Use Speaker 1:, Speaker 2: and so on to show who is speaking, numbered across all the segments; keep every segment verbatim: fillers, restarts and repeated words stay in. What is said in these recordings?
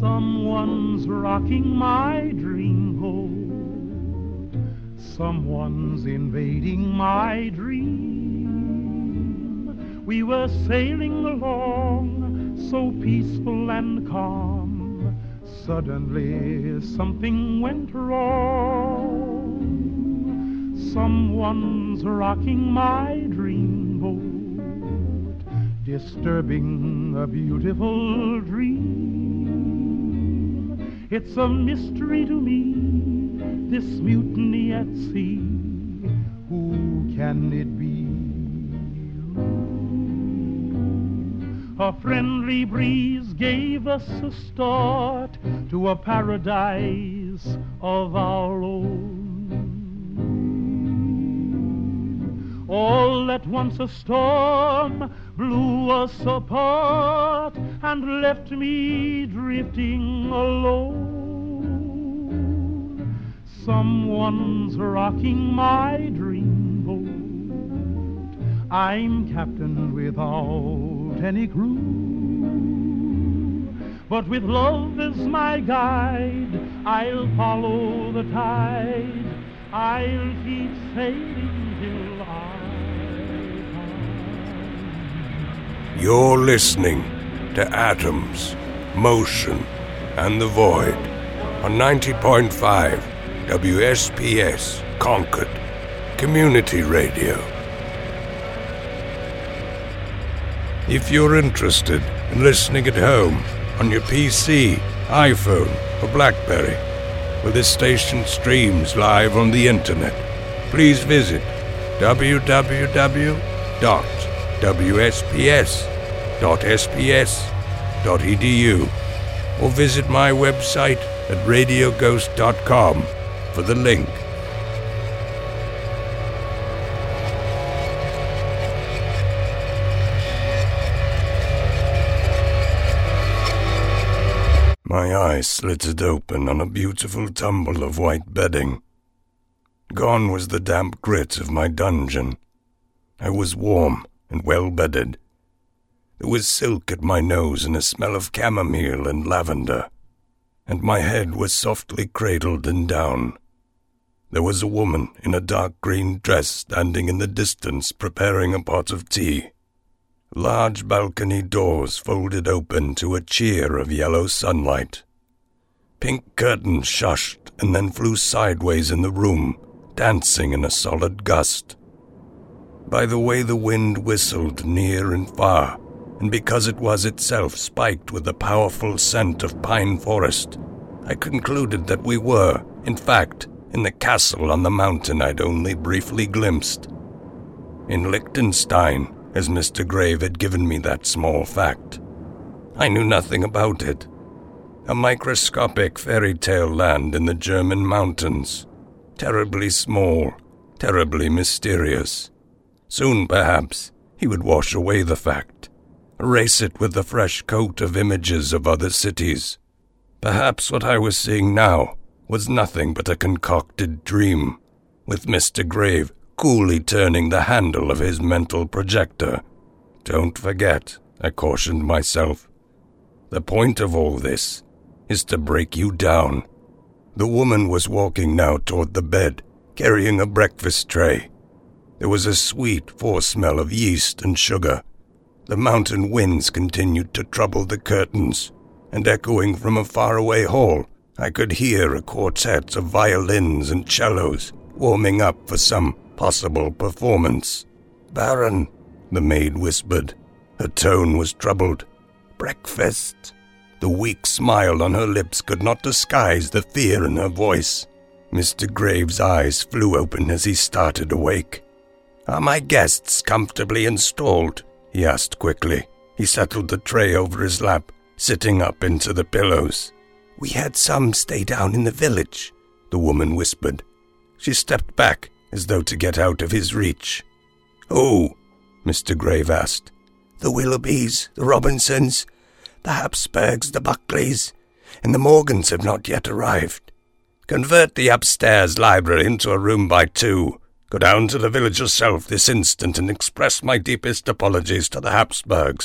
Speaker 1: Someone's rocking my dreamboat. Someone's invading my dream. We were sailing along, so peaceful and calm. Suddenly something went wrong. Someone's rocking my dreamboat, disturbing a beautiful dream. It's a mystery to me, this mutiny at sea. Who can it be? A friendly breeze gave us a start to a paradise of our own. All at once a storm blew us apart and left me drifting alone. Someone's rocking my dreamboat. I'm captain without any crew, but with love as my guide, I'll follow the tide. I'll keep sailing till I find.
Speaker 2: You're listening to Atoms, Motion, and the Void on ninety point five W S P S Concord Community Radio. If you're interested in listening at home on your P C, iPhone, or BlackBerry, where this station streams live on the internet, please visit w w w dot w s p s dot s p s dot e d u or visit my website at radio ghost dot com for the link. My eyes slitted open on a beautiful tumble of white bedding. Gone was the damp grit of my dungeon. I was warm and well-bedded. There was silk at my nose and a smell of chamomile and lavender, and my head was softly cradled in down. There was a woman in a dark green dress standing in the distance preparing a pot of tea. Large balcony doors folded open to a cheer of yellow sunlight. Pink curtains shushed and then flew sideways in the room, dancing in a solid gust. By the way the wind whistled near and far, and because it was itself spiked with the powerful scent of pine forest, I concluded that we were, in fact, in the castle on the mountain I'd only briefly glimpsed. In Liechtenstein, as Mister Grave had given me that small fact. I knew nothing about it. A microscopic fairy tale land in the German mountains. Terribly small, terribly mysterious. Soon, perhaps, he would wash away the fact, erase it with the fresh coat of images of other cities. Perhaps what I was seeing now was nothing but a concocted dream, with Mister Grave coolly turning the handle of his mental projector. Don't forget, I cautioned myself. The point of all this is to break you down. The woman was walking now toward the bed, carrying a breakfast tray. There was a sweet foresmell of yeast and sugar. The mountain winds continued to trouble the curtains, and echoing from a faraway hall, I could hear a quartet of violins and cellos warming up for some possible performance. "Baron," the maid whispered. Her tone was troubled. "Breakfast." The weak smile on her lips could not disguise the fear in her voice. Mister Grave's eyes flew open as he started awake. "Are my guests comfortably installed?" he asked quickly. He settled the tray over his lap, sitting up into the pillows. "We had some stay down in the village," the woman whispered. She stepped back, as though to get out of his reach. "Who?" Mister Grave asked. "The Willoughbys, the Robinsons, the Habsburgs, the Buckleys, and the Morgans have not yet arrived. Convert the upstairs library into a room by two. Go down to the village yourself this instant and express my deepest apologies to the Habsburgs.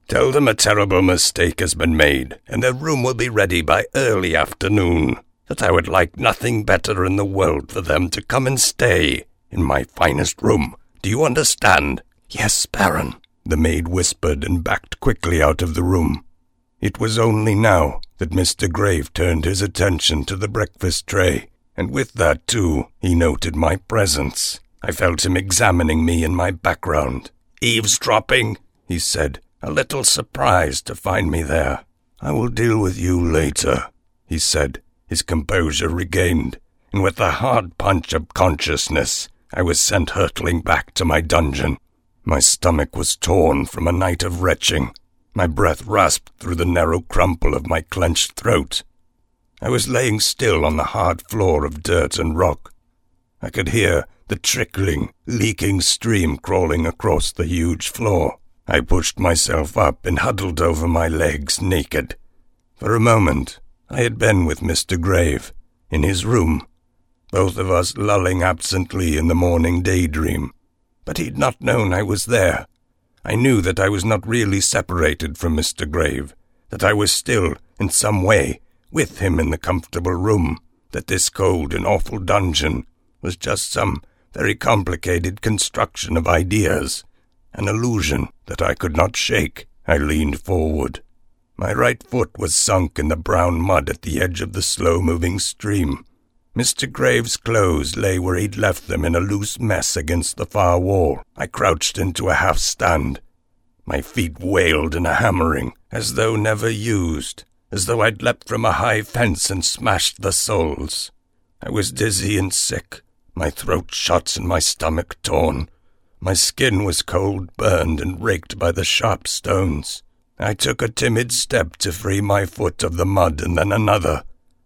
Speaker 2: Tell them a terrible mistake has been made, and their room will be ready by early afternoon. That I would like nothing better in the world for them to come and stay in my finest room. Do you understand?" "Yes, Baron," the maid whispered and backed quickly out of the room. It was only now that Mister Grave turned his attention to the breakfast tray, and with that, too, he noted my presence. I felt him examining me and my background. "Eavesdropping?" he said, a little surprised to find me there. "I will deal with you later," he said, his composure regained, and with a hard punch of consciousness, I was sent hurtling back to my dungeon. My stomach was torn from a night of retching. My breath rasped through the narrow crumple of my clenched throat. I was laying still on the hard floor of dirt and rock. I could hear the trickling, leaking stream crawling across the huge floor. I pushed myself up and huddled over my legs, naked. For a moment, I had been with Mister Grave, in his room, both of us lulling absently in the morning daydream. But he'd not known I was there. I knew that I was not really separated from Mister Grave, that I was still, in some way, with him in the comfortable room, that this cold and awful dungeon was just some very complicated construction of ideas, an illusion that I could not shake. I leaned forward. My right foot was sunk in the brown mud at the edge of the slow-moving stream. Mister Grave's clothes lay where he'd left them in a loose mess against the far wall. I crouched into a half-stand. My feet wailed in a hammering, as though never used, as though I'd leapt from a high fence and smashed the soles. I was dizzy and sick, my throat shut and my stomach torn. My skin was cold, burned, and raked by the sharp stones. I took a timid step to free my foot of the mud, and then another.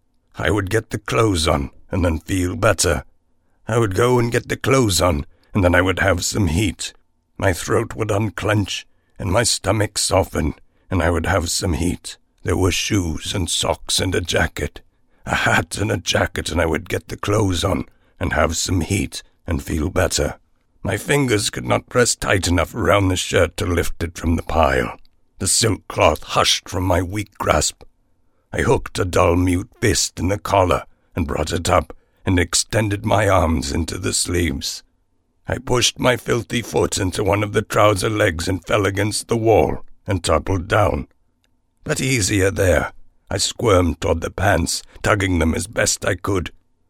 Speaker 2: I would get the clothes on, and then feel better. I would go and get the clothes on, and then I would have some heat. My throat would unclench, and my stomach soften, and I would have some heat. There were shoes and socks and a jacket, a hat and a jacket, and I would get the clothes on, and have some heat, and feel better. My fingers could not press tight enough around the shirt to lift it from the pile. The silk cloth hushed from my weak grasp. I hooked a dull mute fist in the collar and brought it up and extended my arms into the sleeves. I pushed my filthy foot into one of the trouser legs and fell against the wall and toppled down. But easier there. I squirmed toward the pants, tugging them as best I could.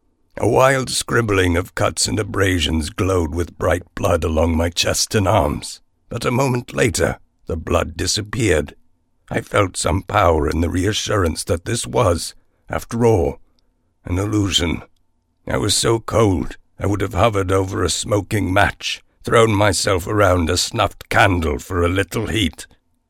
Speaker 2: A wild scribbling of cuts and abrasions glowed with bright blood along my chest and arms. But a moment later, the blood disappeared. I felt some power in the reassurance that this was, after all, an illusion. I was so cold, I would have hovered over a smoking match, thrown myself around a snuffed candle for a little heat.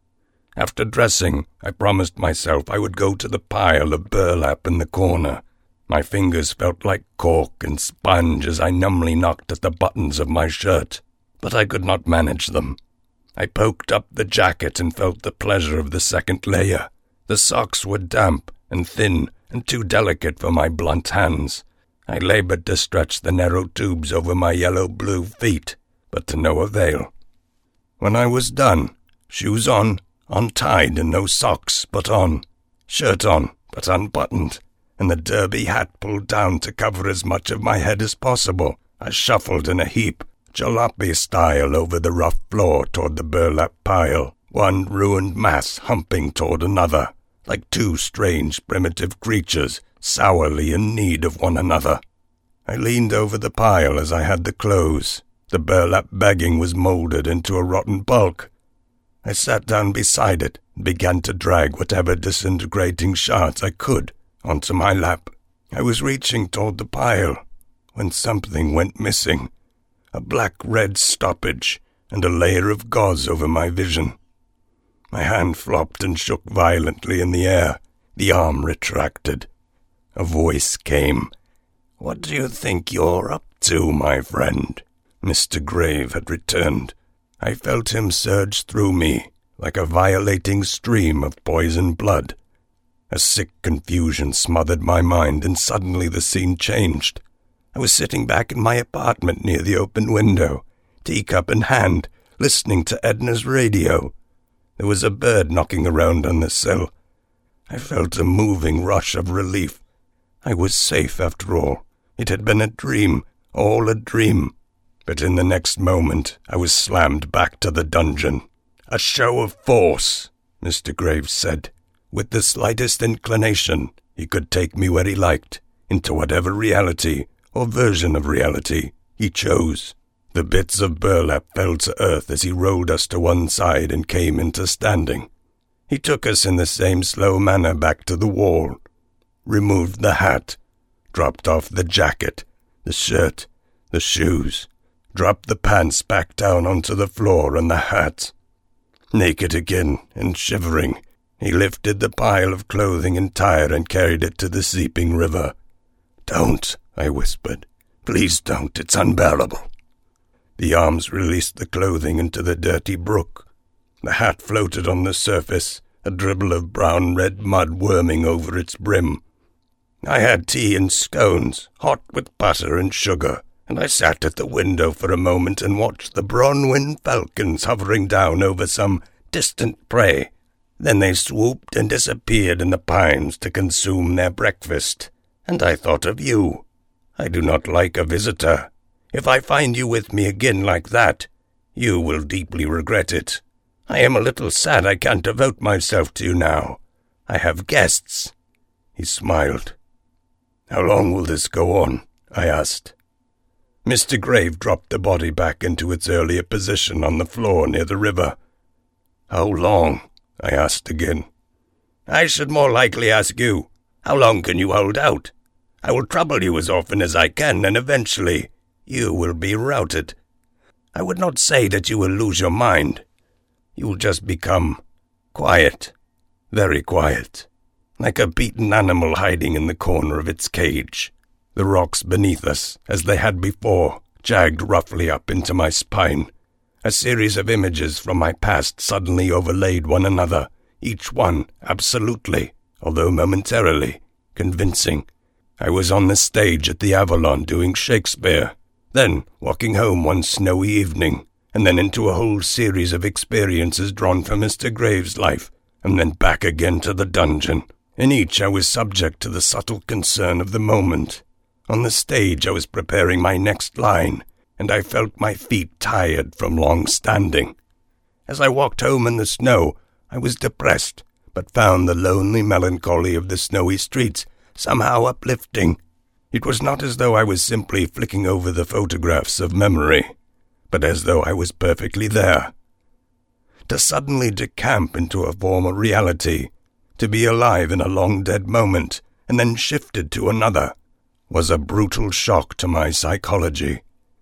Speaker 2: After dressing, I promised myself I would go to the pile of burlap in the corner. My fingers felt like cork and sponge as I numbly knocked at the buttons of my shirt, but I could not manage them. I poked up the jacket and felt the pleasure of the second layer. The socks were damp and thin and too delicate for my blunt hands. I labored to stretch the narrow tubes over my yellow-blue feet, but to no avail. When I was done, shoes on, untied and no socks but on, shirt on but unbuttoned, and the derby hat pulled down to cover as much of my head as possible, I shuffled in a heap, jalopy style, over the rough floor toward the burlap pile, one ruined mass humping toward another, like two strange primitive creatures, sourly in need of one another. I leaned over the pile as I had the clothes. The burlap bagging was molded into a rotten bulk. I sat down beside it and began to drag whatever disintegrating shards I could onto my lap. I was reaching toward the pile when something went missing. A black-red stoppage, and a layer of gauze over my vision. My hand flopped and shook violently in the air. The arm retracted. A voice came. "What do you think you're up to, my friend?" Mister Grave had returned. I felt him surge through me like a violating stream of poisoned blood. A sick confusion smothered my mind, and suddenly the scene changed. I was sitting back in my apartment near the open window, teacup in hand, listening to Edna's radio. There was a bird knocking around on the sill. I felt a moving rush of relief. I was safe after all. It had been a dream, all a dream. But in the next moment, I was slammed back to the dungeon. "A show of force," Mister Graves said. With the slightest inclination, he could take me where he liked, into whatever reality or version of reality he chose. The bits of burlap fell to earth as he rolled us to one side and came into standing. He took us in the same slow manner back to the wall, removed the hat, dropped off the jacket, the shirt, the shoes, dropped the pants back down onto the floor and the hat. Naked again and shivering, he lifted the pile of clothing entire and carried it to the seeping river. "Don't," I whispered. "Please don't, it's unbearable." The arms released the clothing into the dirty brook. The hat floated on the surface, a dribble of brown-red mud worming over its brim. I had tea and scones, hot with butter and sugar, and I sat at the window for a moment and watched the Bronwyn falcons hovering down over some distant prey. Then they swooped and disappeared in the pines to consume their breakfast, and I thought of you. I do not like a visitor. If I find you with me again like that, you will deeply regret it. I am a little sad I can't devote myself to you now. I have guests." He smiled. "How long will this go on?" I asked. Mister Grave dropped the body back into its earlier position on the floor near the river. "How long?" I asked again. "I should more likely ask you. How long can you hold out? I will trouble you as often as I can, and eventually you will be routed. I would not say that you will lose your mind. You will just become quiet, very quiet, like a beaten animal hiding in the corner of its cage. The rocks beneath us, as they had before, jagged roughly up into my spine. A series of images from my past suddenly overlaid one another, each one absolutely, although momentarily, convincing. I was on the stage at the Avalon doing Shakespeare, then walking home one snowy evening, and then into a whole series of experiences drawn from Mister Graves' life, and then back again to the dungeon. In each I was subject to the subtle concern of the moment. On the stage I was preparing my next line, and I felt my feet tired from long standing. As I walked home in the snow, I was depressed, but found the lonely melancholy of the snowy streets somehow uplifting. It was not as though I was simply flicking over the photographs of memory, but as though I was perfectly there. To suddenly decamp into a former reality, to be alive in a long-dead moment, and then shifted to another, was a brutal shock to my psychology.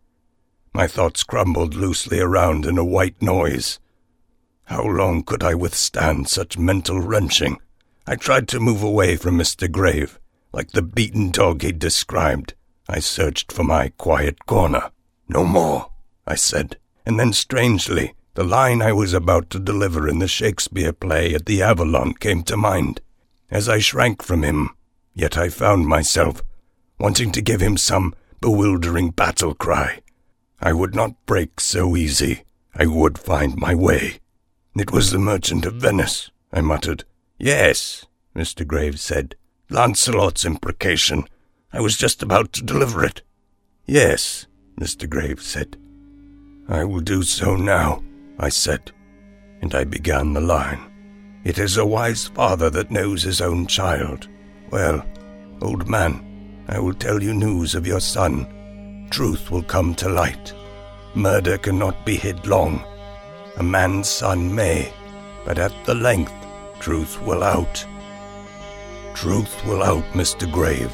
Speaker 2: My thoughts crumbled loosely around in a white noise. How long could I withstand such mental wrenching? I tried to move away from Mister Grave, like the beaten dog he'd described. I searched for my quiet corner. "No more," I said, and then strangely, the line I was about to deliver in the Shakespeare play at the Avalon came to mind. As I shrank from him, yet I found myself wanting to give him some bewildering battle cry. I would not break so easy. I would find my way. "It was the Merchant of Venice," I muttered. "Yes," Mister Graves said. "Lancelot's imprecation. I was just about to deliver it." "Yes," Mister Graves said. "I will do so now," I said, and I began the line. "It is a wise father that knows his own child. Well, old man, I will tell you news of your son. Truth will come to light. Murder cannot be hid long. A man's son may, but at the length, truth will out. Truth will out, Mister Grave.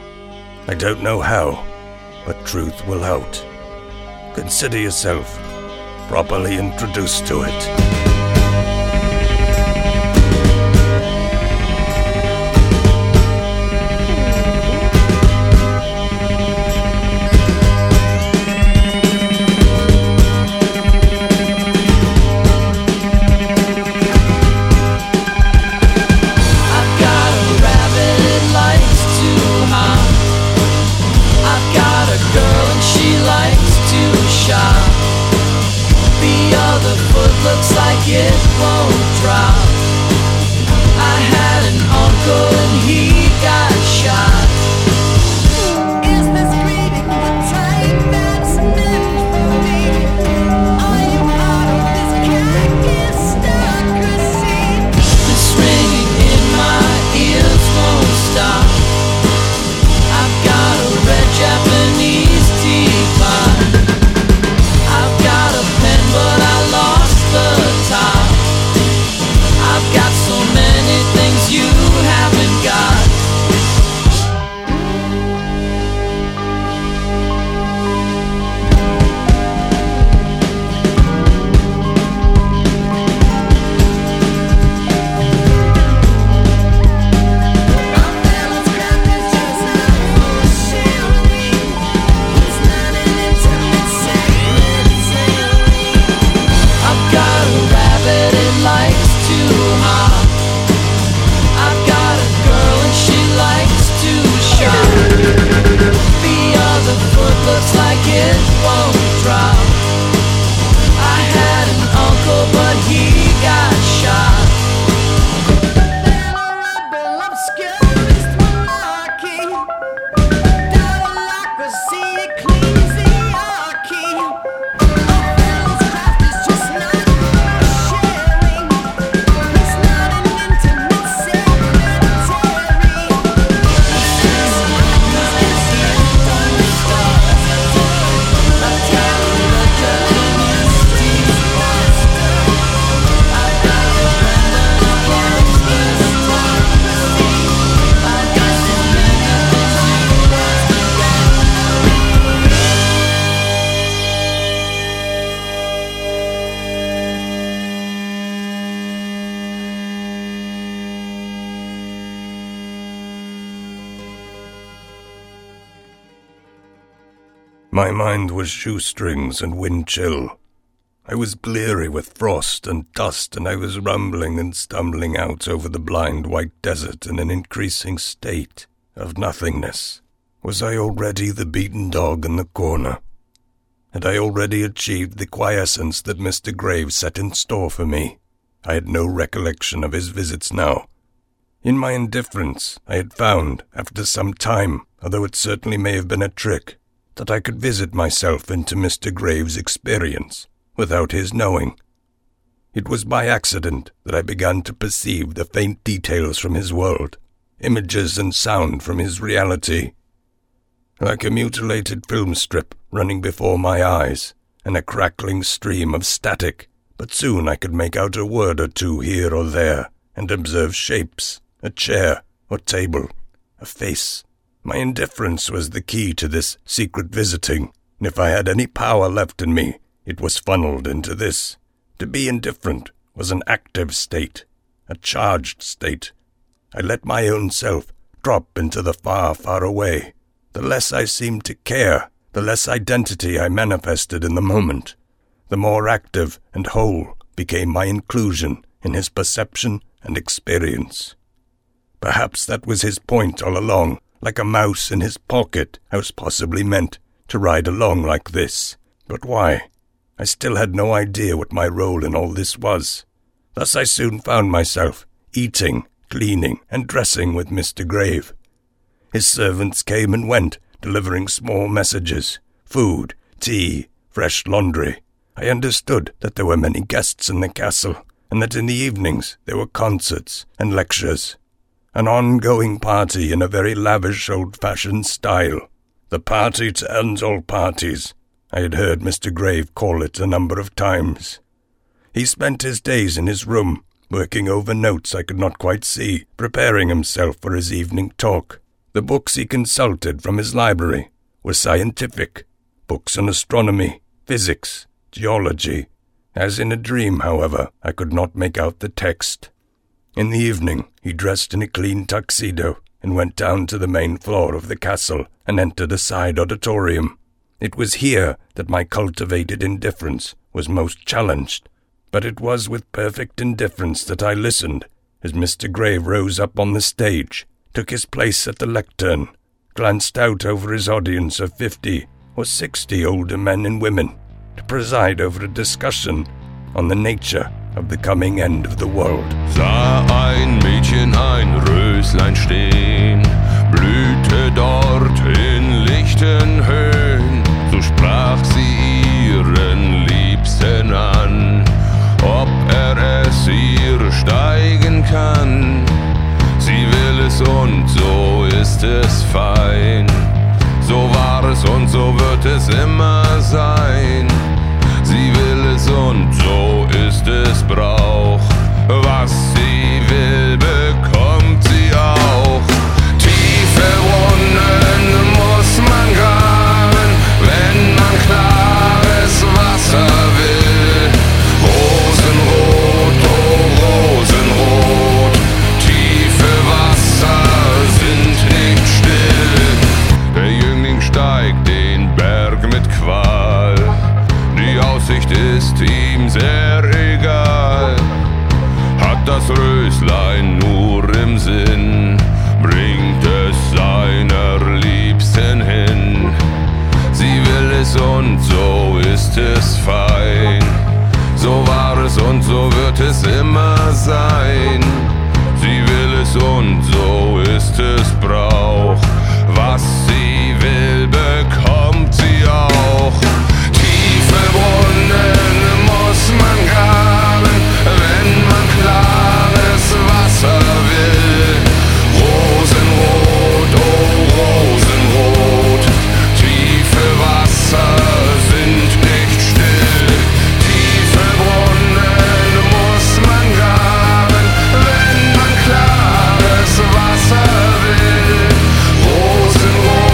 Speaker 2: I don't know how, but truth will out. Consider yourself properly introduced to it."
Speaker 3: Looks like
Speaker 2: My mind was shoestrings and wind chill. I was bleary with frost and dust, and I was rumbling and stumbling out over the blind white desert in an increasing state of nothingness. Was I already the beaten dog in the corner? Had I already achieved the quiescence that Mister Graves set in store for me? I had no recollection of his visits now. In my indifference, I had found, after some time, although it certainly may have been a trick, that I could visit myself into Mister Graves' experience, without his knowing. It was by accident that I began to perceive the faint details from his world, images and sound from his reality. Like a mutilated film strip running before my eyes, and a crackling stream of static, but soon I could make out a word or two here or there, and observe shapes, a chair or table, a face. My indifference was the key to this secret visiting, and if I had any power left in me, it was funneled into this. To be indifferent was an active state, a charged state. I let my own self drop into the far, far away. The less I seemed to care, the less identity I manifested in the moment, the more active and whole became my inclusion in his perception and experience. Perhaps that was his point all along. Like a mouse in his pocket, I was possibly meant to ride along like this. But why? I still had no idea what my role in all this was. Thus I soon found myself eating, cleaning, and dressing with Mister Grave. His servants came and went, delivering small messages, food, tea, fresh laundry. I understood that there were many guests in the castle, and that in the evenings there were concerts and lectures. An ongoing party in a very lavish old-fashioned style. The party to end all parties, I had heard Mister Grave call it a number of times. He spent his days in his room, working over notes I could not quite see, preparing himself for his evening talk. The books he consulted from his library were scientific, books on astronomy, physics, geology. As in a dream, however, I could not make out the text. In the evening, he dressed in a clean tuxedo and went down to the main floor of the castle and entered a side auditorium. It was here that my cultivated indifference was most challenged, but it was with perfect indifference that I listened as Mister Grave rose up on the stage, took his place at the lectern, glanced out over his audience of fifty or sixty older men and women to preside over a discussion on the nature of the coming end of the world.
Speaker 3: Sah ein Mädchen ein Röslein stehen, blühte dort in lichten Höhen, so sprach sie ihren Liebsten an, ob er es ihr steigen kann. Sie will es und so ist es fein, so war es und so wird es immer sein. Sie will es und so ist es Brauch, was sie will, bekommt sie auch. Tiefe Wunden muss man graben, wenn man klares Wasser will. Rosenrot, oh Rosenrot, tiefe Wasser sind nicht still. Der Jüngling steigt den Berg mit Qual, die Aussicht ist ihm sehr egal, hat das Röslein nur im Sinn, bringt es seiner Liebsten hin. Sie will es und so ist es fein, so war es und so wird es immer sein. Sie will es und so ist es Brauch, was sie will, bekommt sie auch. Tiefe Brunnen muss man graben, wenn man klares Wasser will. Rosenrot, oh Rosenrot, tiefe Wasser sind nicht still. Tiefe Brunnen muss man graben, wenn man klares Wasser will. Rosenrot.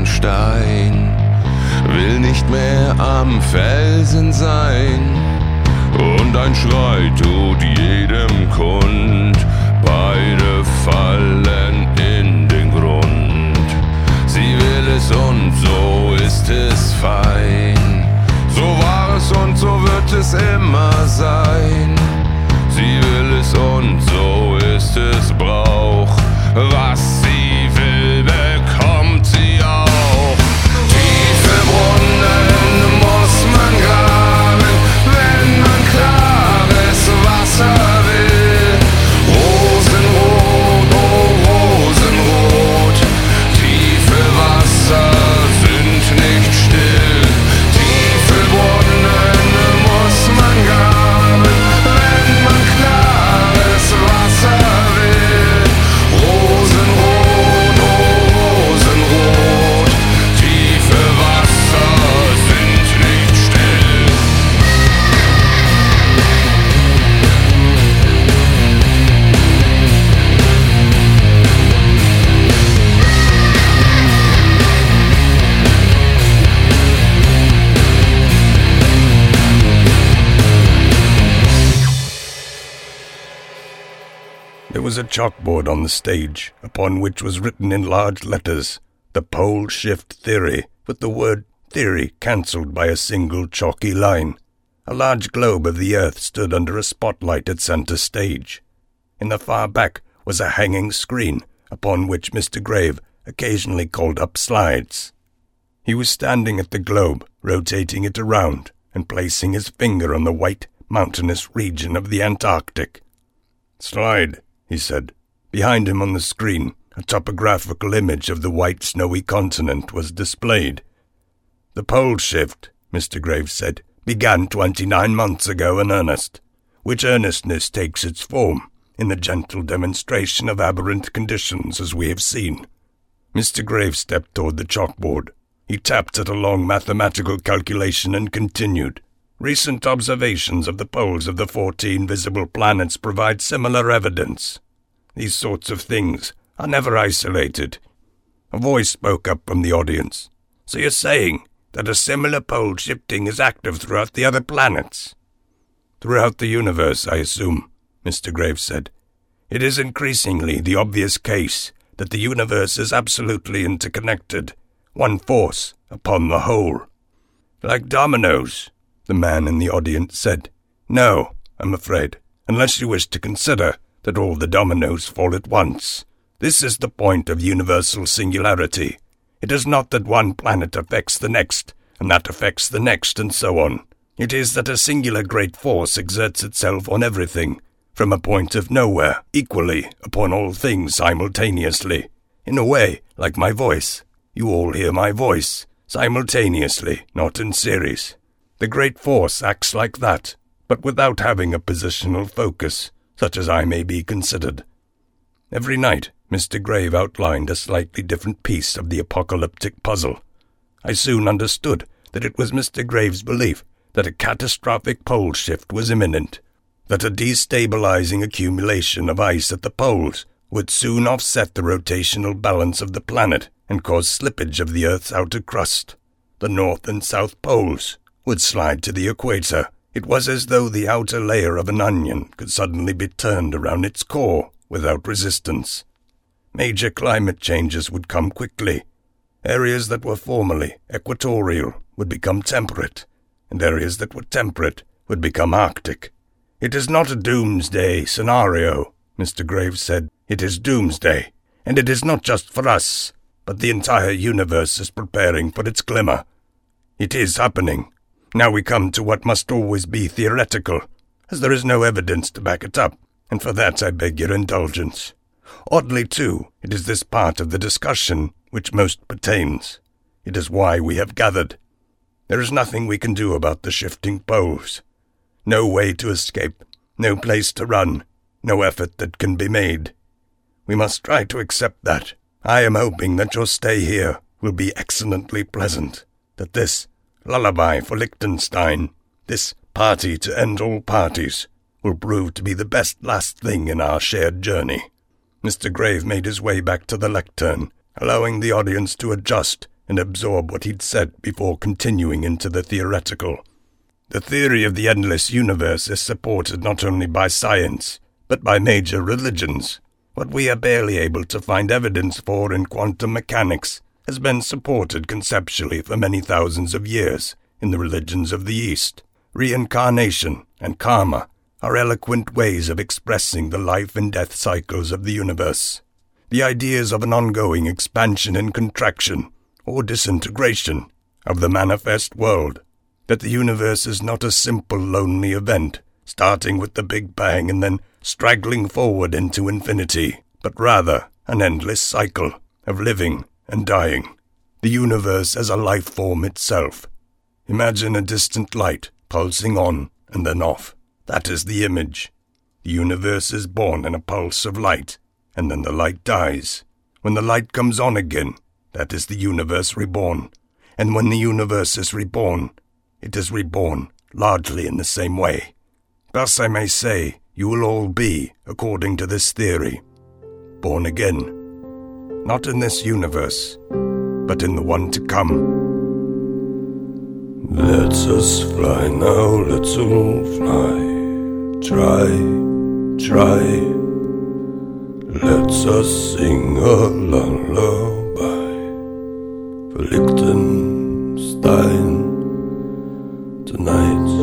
Speaker 3: den Stein, will nicht mehr am Felsen sein. Und ein Schrei tut jedem kund, beide fallen in den Grund. Sie will es und so ist es fein. So war es und so wird es immer sein. Sie will es und so ist es Brauch. Was sie will, bekommt sie auch. Tiefe Brunnen muss man graben, wenn man klares Wasser will. Rosenrot, oh Rosenrot, tiefe Wasser sind nicht still. Tiefe Brunnen muss man graben, wenn man klares Wasser will. Rosenrot, oh Rosenrot, tiefe Wasser sind nicht still.
Speaker 2: There was a chalkboard on the stage, upon which was written in large letters, "The Pole Shift Theory," with the word theory cancelled by a single chalky line. A large globe of the earth stood under a spotlight at centre stage. In the far back was a hanging screen, upon which Mister Grave occasionally called up slides. He was standing at the globe, rotating it around, and placing his finger on the white, mountainous region of the Antarctic. "Slide," he said. Behind him on the screen, a topographical image of the white snowy continent was displayed. "The pole shift," Mister Graves said, "began twenty-nine months ago in earnest, which earnestness takes its form in the gentle demonstration of aberrant conditions as we have seen." Mister Graves stepped toward the chalkboard. He tapped at a long mathematical calculation and continued. "Recent observations of the poles of the fourteen visible planets provide similar evidence. These sorts of things are never isolated." A voice spoke up from the audience. "So you're saying that a similar pole shifting is active throughout the other planets?" "Throughout the universe, I assume," Mister Graves said. "It is increasingly the obvious case that the universe is absolutely interconnected, one force upon the whole." "Like dominoes," the man in the audience said. "No, I'm afraid, unless you wish to consider that all the dominoes fall at once. This is the point of universal singularity. It is not that one planet affects the next, and that affects the next, and so on. It is that a singular great force exerts itself on everything, from a point of nowhere, equally upon all things simultaneously. In a way, like my voice. You all hear my voice, simultaneously, not in series. The great force acts like that, but without having a positional focus, such as I may be considered." Every night, Mister Grave outlined a slightly different piece of the apocalyptic puzzle. I soon understood that it was Mister Grave's belief that a catastrophic pole shift was imminent, that a destabilizing accumulation of ice at the poles would soon offset the rotational balance of the planet and cause slippage of the Earth's outer crust. The North and South poles would slide to the equator. It was as though the outer layer of an onion could suddenly be turned around its core without resistance. Major climate changes would come quickly. Areas that were formerly equatorial would become temperate, and areas that were temperate would become arctic. "It is not a doomsday scenario," Mister Graves said. "It is doomsday, and it is not just for us, but the entire universe is preparing for its glimmer. It is happening. Now we come to what must always be theoretical, as there is no evidence to back it up, and for that I beg your indulgence. Oddly, too, it is this part of the discussion which most pertains. It is why we have gathered. There is nothing we can do about the shifting poles. No way to escape, no place to run, no effort that can be made. We must try to accept that. I am hoping that your stay here will be excellently pleasant, that this lullaby for Liechtenstein, this party to end all parties, will prove to be the best last thing in our shared journey." Mister Grave made his way back to the lectern, allowing the audience to adjust and absorb what he'd said before continuing into the theoretical. The theory of the endless universe is supported not only by science, but by major religions. What we are barely able to find evidence for in quantum mechanics has been supported conceptually for many thousands of years in the religions of the East. Reincarnation and karma are eloquent ways of expressing the life and death cycles of the universe. The ideas of an ongoing expansion and contraction, or disintegration, of the manifest world, that the universe is not a simple lonely event, starting with the Big Bang and then straggling forward into infinity, but rather an endless cycle of living and dying. The universe as a life form itself. Imagine a distant light pulsing on and then off. That is the image. The universe is born in a pulse of light, and then the light dies. When the light comes on again, that is the universe reborn. And when the universe is reborn, it is reborn largely in the same way. Thus I may say, you will all be, according to this theory, born again. Not in this universe, but in the one to come.
Speaker 3: Let us fly now, let's all fly. Try, try. Let us sing a lullaby for Liechtenstein tonight.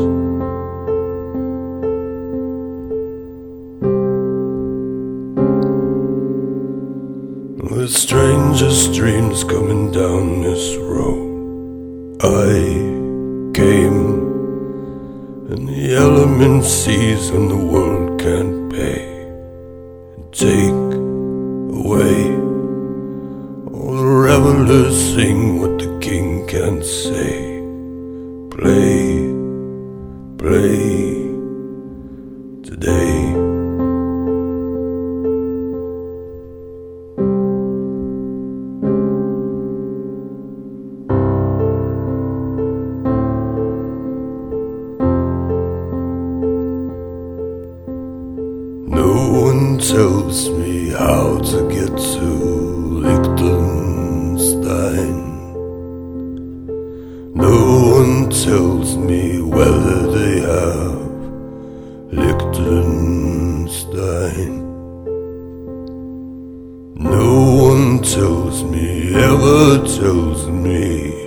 Speaker 3: With strangest dreams coming down this road, I came, and the element sees when the world can't pay, and take away. All the revelers sing what the king can't say. Play, play today. Tells me how to get to Liechtenstein. No one tells me whether they have Liechtenstein. No one tells me, ever tells me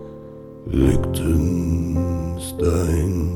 Speaker 3: Liechtenstein.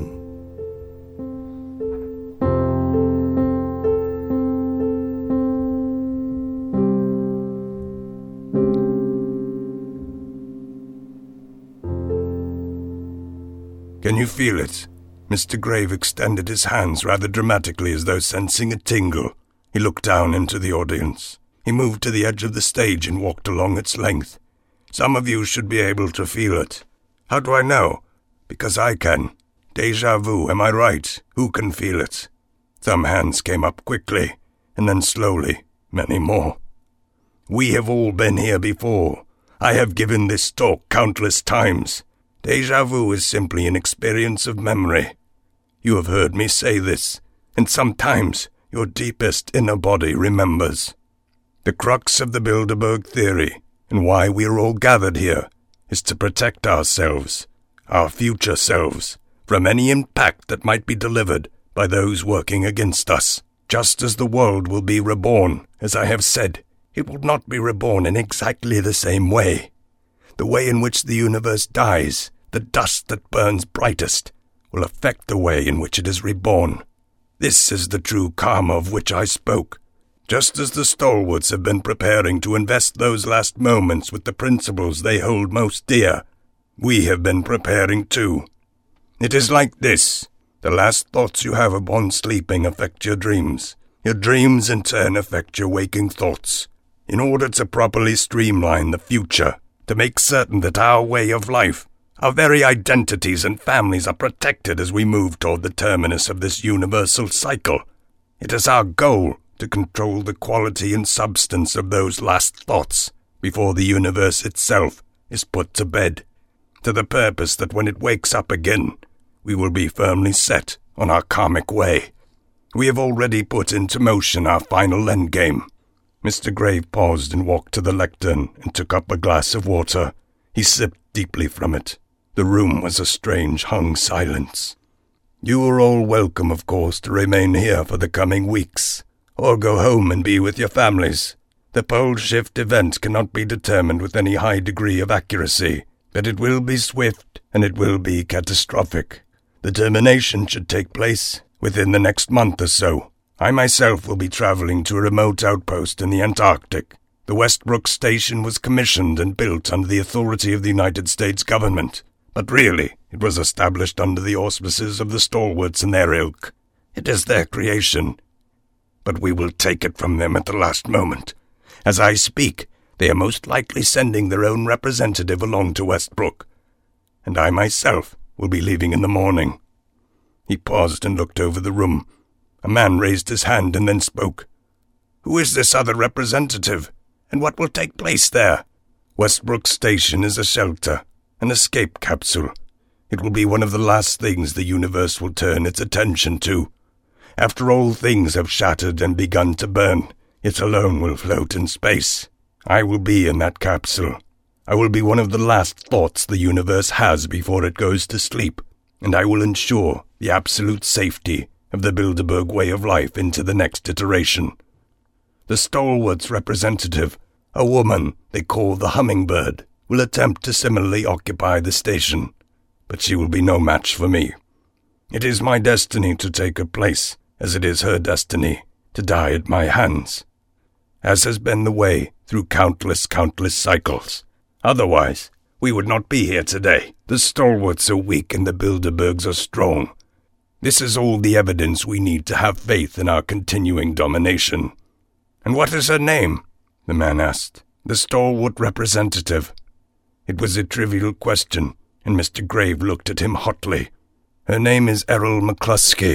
Speaker 2: Can you feel it? Mister Grave extended his hands rather dramatically as though sensing a tingle. He looked down into the audience. He moved to the edge of the stage and walked along its length. Some of you should be able to feel it. How do I know? Because I can. Deja vu, am I right? Who can feel it? Some hands came up quickly, and then slowly, many more. We have all been here before. I have given this talk countless times. Deja vu is simply an experience of memory. You have heard me say this, and sometimes your deepest inner body remembers. The crux of the Bilderberg theory, and why we are all gathered here, is to protect ourselves, our future selves, from any impact that might be delivered by those working against us. Just as the world will be reborn, as I have said, it will not be reborn in exactly the same way. The way in which the universe dies, the dust that burns brightest, will affect the way in which it is reborn. This is the true karma of which I spoke. Just as the stalwarts have been preparing to invest those last moments with the principles they hold most dear, we have been preparing too. It is like this. The last thoughts you have upon sleeping affect your dreams. Your dreams in turn affect your waking thoughts. In order to properly streamline the future, to make certain that our way of life, our very identities and families are protected as we move toward the terminus of this universal cycle, it is our goal to control the quality and substance of those last thoughts before the universe itself is put to bed, to the purpose that when it wakes up again, we will be firmly set on our karmic way. We have already put into motion our final endgame. Mister Grave paused and walked to the lectern and took up a glass of water. He sipped deeply from it. The room was a strange hung silence. "You are all welcome, of course, to remain here for the coming weeks, or go home and be with your families. The pole shift event cannot be determined with any high degree of accuracy, but it will be swift and it will be catastrophic. The termination should take place within the next month or so. I myself will be traveling to a remote outpost in the Antarctic. The Westbrook Station was commissioned and built under the authority of the United States government, but really it was established under the auspices of the stalwarts and their ilk. It is their creation, but we will take it from them at the last moment. As I speak, they are most likely sending their own representative along to Westbrook, and I myself will be leaving in the morning." He paused and looked over the room. A man raised his hand and then spoke. "Who is this other representative, and what will take place there?" "Westbrook Station is a shelter, an escape capsule. It will be one of the last things the universe will turn its attention to. After all things have shattered and begun to burn, it alone will float in space. I will be in that capsule. I will be one of the last thoughts the universe has before it goes to sleep, and I will ensure the absolute safety of the Bilderberg way of life into the next iteration. The stalwart's representative, a woman they call the Hummingbird, will attempt to similarly occupy the station, but she will be no match for me. It is my destiny to take her place, as it is her destiny to die at my hands, as has been the way through countless, countless cycles. Otherwise, we would not be here today. The stalwarts are weak and the Bilderbergs are strong. This is all the evidence we need to have faith in our continuing domination." "And what is her name?" the man asked. "The stalwart representative." It was a trivial question, and Mister Grave looked at him hotly. "Her name is Errol McCluskey."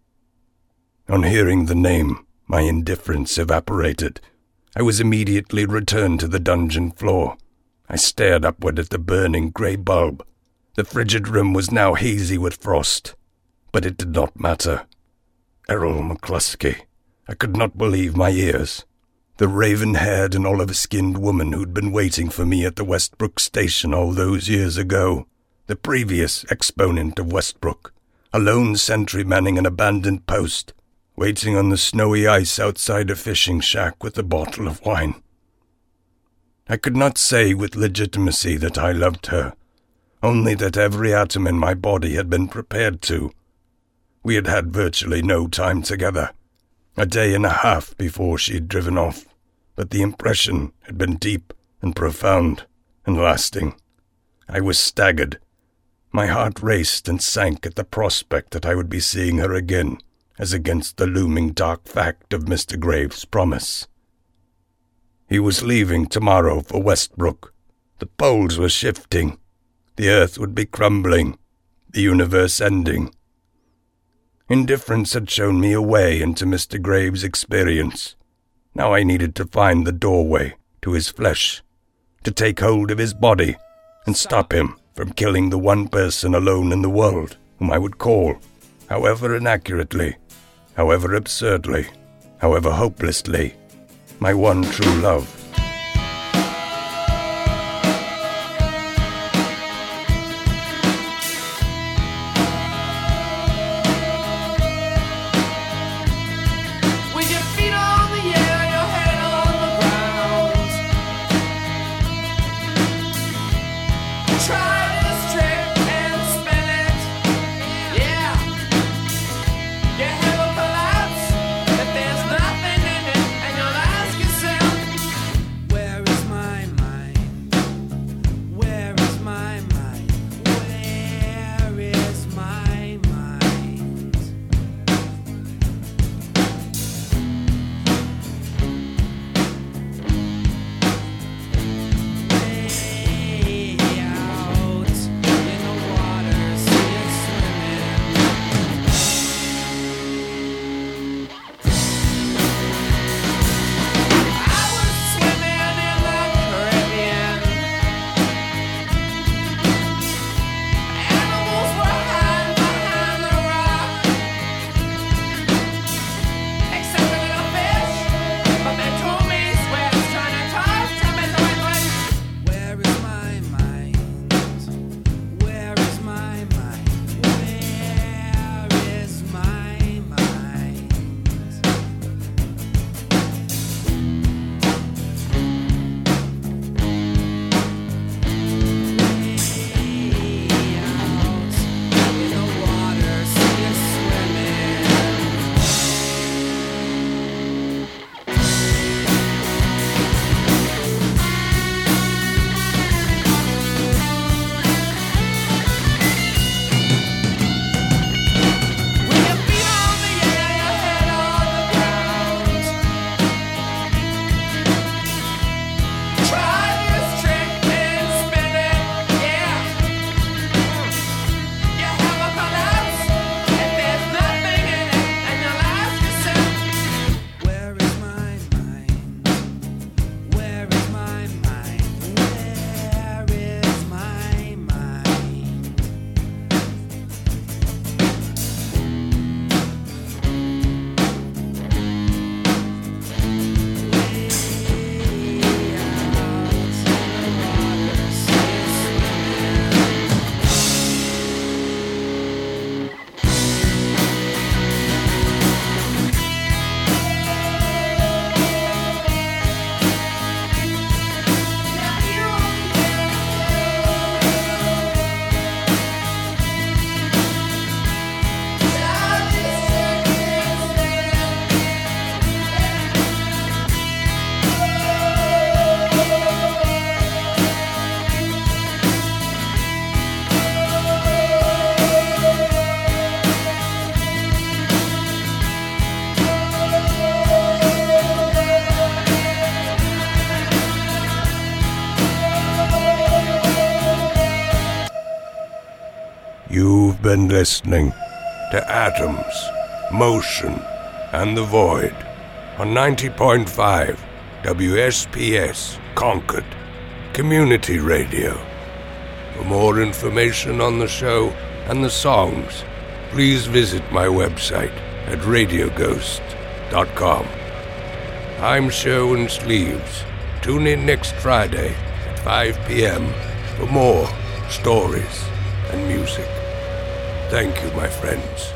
Speaker 2: On hearing the name, my indifference evaporated. I was immediately returned to the dungeon floor. I stared upward at the burning grey bulb. The frigid room was now hazy with frost, but it did not matter. Errol McCluskey. I could not believe my ears. The raven-haired and olive-skinned woman who'd been waiting for me at the Westbrook Station all those years ago. The previous exponent of Westbrook. A lone sentry manning an abandoned post, waiting on the snowy ice outside a fishing shack with a bottle of wine. I could not say with legitimacy that I loved her, only that every atom in my body had been prepared to. We had had virtually no time together, a day and a half before she had driven off, but the impression had been deep and profound and lasting. I was staggered. My heart raced and sank at the prospect that I would be seeing her again, as against the looming dark fact of Mister Graves' promise. He was leaving tomorrow for Westbrook. The poles were shifting. The earth would be crumbling, the universe ending. Indifference had shown me a way into Mister Graves' experience. Now I needed to find the doorway to his flesh, to take hold of his body and stop him from killing the one person alone in the world whom I would call, however inaccurately, however absurdly, however hopelessly, my one true love.
Speaker 4: With your feet on the air, your head on the ground. Try this trick and spin it. Yeah. You have a collapse if there's nothing in it, and you'll ask yourself,
Speaker 2: been listening to Atoms, Motion, and the Void on ninety point five W S P S Concord Community Radio. For more information on the show and the songs, please visit my website at radio ghost dot com. I'm Sherwin Sleeves. Tune in next Friday at five p.m. for more stories and music. Thank you, my friends.